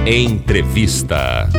Entrevista.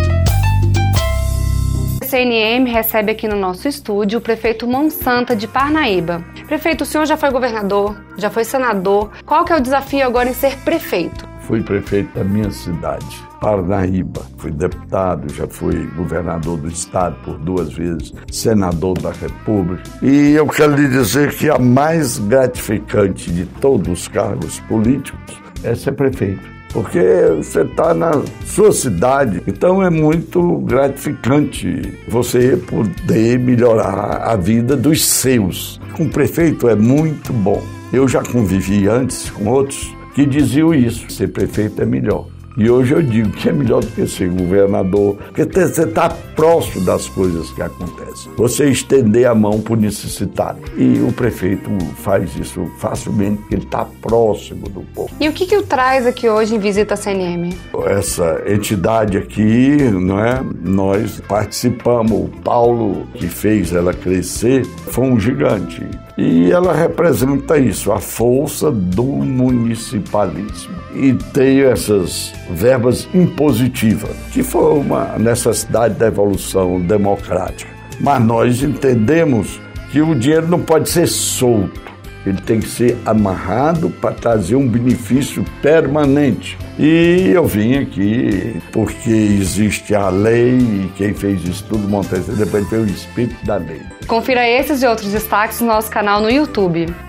A CNM recebe aqui no nosso estúdio o prefeito Monsanta de Parnaíba. Prefeito, o senhor já foi governador, já foi senador. Qual que é o desafio agora em ser prefeito? Fui prefeito da minha cidade, Parnaíba. Fui deputado, já fui governador do estado por 2 vezes, senador da República. E eu quero lhe dizer que a mais gratificante de todos os cargos políticos é ser prefeito. Porque você está na sua cidade, então é muito gratificante você poder melhorar a vida dos seus. Com o prefeito é muito bom. Eu já convivi antes com outros que diziam isso, ser prefeito é melhor. E hoje eu digo que é melhor do que ser governador, porque você está próximo das coisas que acontecem. Você estender a mão para o necessitado. E o prefeito faz isso facilmente, porque ele está próximo do povo. E o que o traz aqui hoje em visita à CNM? Essa entidade aqui, não é? Nós participamos, o Paulo, que fez ela crescer, foi um gigante. E ela representa isso, a força do municipalismo. E tem essas verbas impositivas, que foi uma necessidade da evolução democrática. Mas nós entendemos que o dinheiro não pode ser solto, ele tem que ser amarrado para trazer um benefício permanente. E eu vim aqui porque existe a lei e quem fez isso tudo, Montezuma, depois veio o espírito da lei. Confira esses e outros destaques no nosso canal no YouTube.